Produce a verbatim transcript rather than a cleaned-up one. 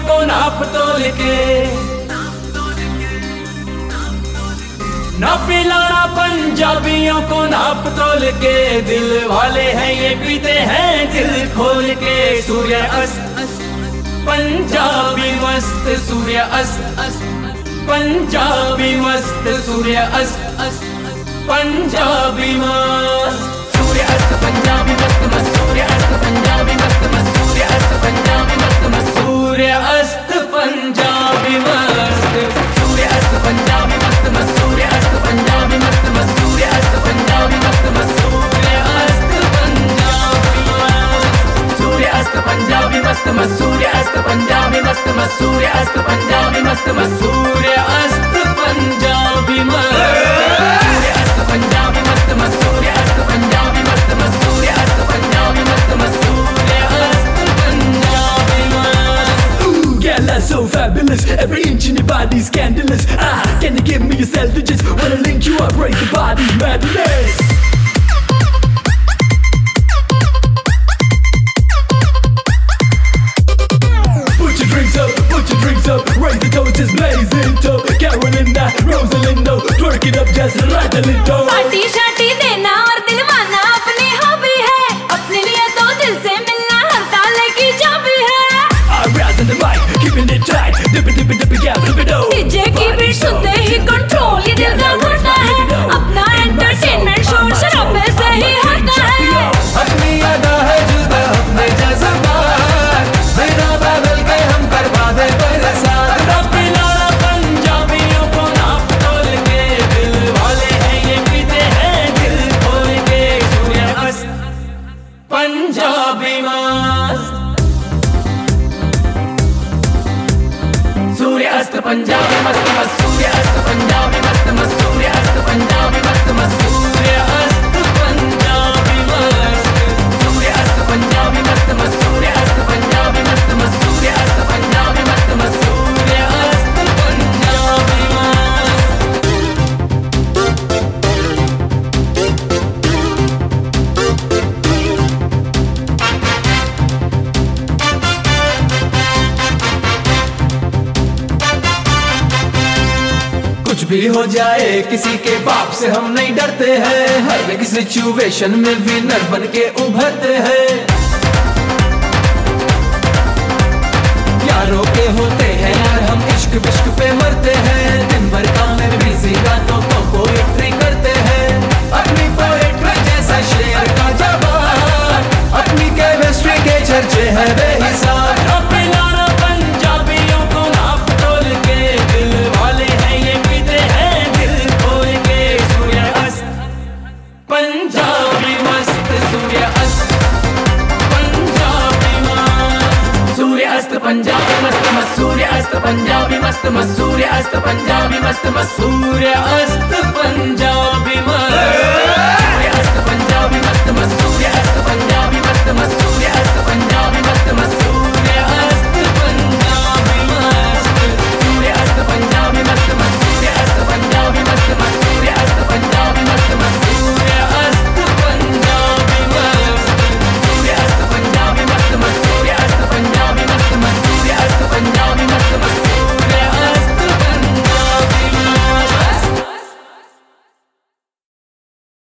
को नाप तोल के, ना पिलाना पंजाबियों को नाप तोल के। दिल वाले हैं ये पीते हैं दिल खोल के। सूर्य अस्त पंजाबी मस्त, सूर्य अस्त पंजाबी मस्त, सूर्य अस्त पंजाबी मस्त, सूर्य अस्त पंजाबी मस्त मस्त, सूर्य अस्त पंजाबी मस्त मस्त, सूर्य अस्त पंजाबी मस्त मस्त, सूर्य अस्त पंजाबी मस्त, सूर्य अस्त पंजाबी मस्त मस्त, सूर्य अस्त पंजाबी मस्त मस्त, सूर्य अस्त पंजाबी मस्त मस्त, सूर्य अस्त पंजाबी मस्त, सूर्य अस्त पंजाबी मस्त मस्त, सूर्य अस्त पंजाबी मस्त मस्त, सूर्य अस्त पंजाबी मस्त मस्त, सूर्य अस्त पंजाबी मस्त, सूर्य अस्त पंजाबी मस्त मस्त, सूर्य अस्त पंजाबी मस्त मस्त, सूर्य अस्त पंजाबी मस्त मस्त, सूर्य अस्त पंजाबी मस्त। Ooh, girl, that's so fabulous. Every inch in your body's scandalous. Ah, can you give me your cell digits? Wanna link you up, break the body madness. Put your drinks up, put your drinks up, raise the toast, just blaze it up. Carolinda, Rosalindo, twerk it up, just rattle it up. Party shorty देना और दिलवाना अपनी hobby है, अपने लिए तो दिल से मिलना हर ताले की चाबी है। I rise in the mic, keeping it tight, dip it, dip it, dip it, yeah, flip it up. DJ की बीट सुनते ही कंट्रोल ये दिल का घुटना है, अपना एंटरटेनमेंट शोर शराबे से ही होता है। अपनी अदा है जुदा अपने जज्बात, बिना बदल के हम करवा दे बरसात। ना पिलाना पंजाबियों को नाप तोल के, दिल वाले हैं ये पीते हैं दिल खोल के। सूर्य अस्त पंजाबी मस्त, सूर्य अस्त पंजाबी मस्त मस्त, सूर्य अस्त पंजाबी मस्त मस्त, सूर्य अस्त पंजाबी मस्त मस्त, सूर्य अस्त पंजाबी मस्त, सूर्य अस्त पंजाबी मस्त मस्त, सूर्य अस्त पंजाबी मस्त मस्त, सूर्य अस्त पंजाबी मस्त मस्त, सूर्य अस्त पंजाबी मस्त। कुछ भी हो जाए किसी के बाप से हम नहीं डरते हैं, हर एक सिचुएशन में विनर बन के उभरते हैं। यारों के होते हैं यार हम इश्क विश्क पे मरते हैं, दिन भर काम में बिजी रातों को पोएट्री करते हैं। अपनी पोएट्री जैसा शेर का जवाब, अपनी केमिस्ट्री के चर्चे हैं बेहिसाब। ना पिलाना पंजाबियों को नाप तोल के, दिल वाले हैं ये पीते हैं दिल खोल के। सूर्य अस्त पंजाबी मस्त, सूर्य अस्त पंजाबी मस्त, सूर्य अस्त पंजाबी मस्त मस्त, सूर्य अस्त पंजाबी मस्त मस्त, सूर्य अस्त पंजाबी मस्त मस्त, सूर्य अस्त पंजाबी मस्त, सूर्य अस्त पंजाबी